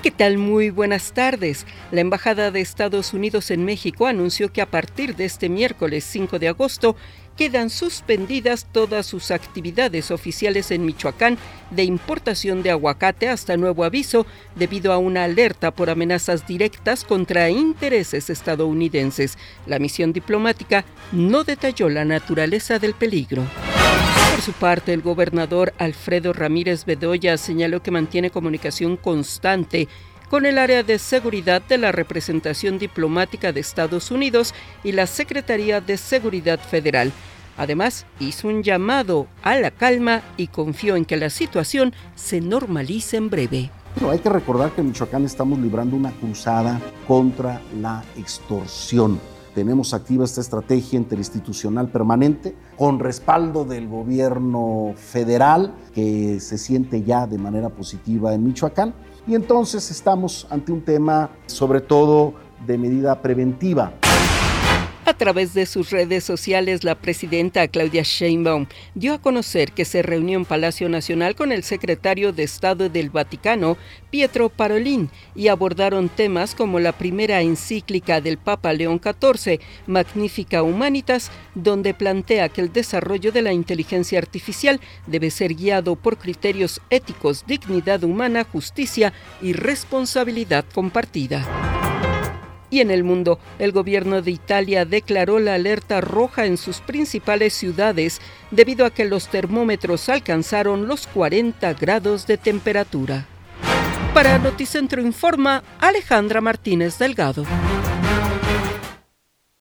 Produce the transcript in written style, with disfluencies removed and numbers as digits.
¿Qué tal? Muy buenas tardes. La Embajada de Estados Unidos en México anunció que a partir de este miércoles 5 de agosto quedan suspendidas todas sus actividades oficiales en Michoacán de importación de aguacate hasta nuevo aviso debido a una alerta por amenazas directas contra intereses estadounidenses. La misión diplomática no detalló la naturaleza del peligro. Por su parte, el gobernador Alfredo Ramírez Bedoya señaló que mantiene comunicación constante con el área de seguridad de la representación diplomática de Estados Unidos y la Secretaría de Seguridad Federal. Además, hizo un llamado a la calma y confió en que la situación se normalice en breve. Pero hay que recordar que en Michoacán estamos librando una cruzada contra la extorsión. Tenemos activa esta estrategia interinstitucional permanente con respaldo del gobierno federal que se siente ya de manera positiva en Michoacán. Y entonces estamos ante un tema sobre todo de medida preventiva. A través de sus redes sociales, la presidenta Claudia Sheinbaum dio a conocer que se reunió en Palacio Nacional con el secretario de Estado del Vaticano, Pietro Parolin, y abordaron temas como la primera encíclica del Papa León XIV, Magnificat Humanitas, donde plantea que el desarrollo de la inteligencia artificial debe ser guiado por criterios éticos, dignidad humana, justicia y responsabilidad compartida. Y en el mundo, el gobierno de Italia declaró la alerta roja en sus principales ciudades debido a que los termómetros alcanzaron los 40 grados de temperatura. Para Noticentro Informa, Alejandra Martínez Delgado.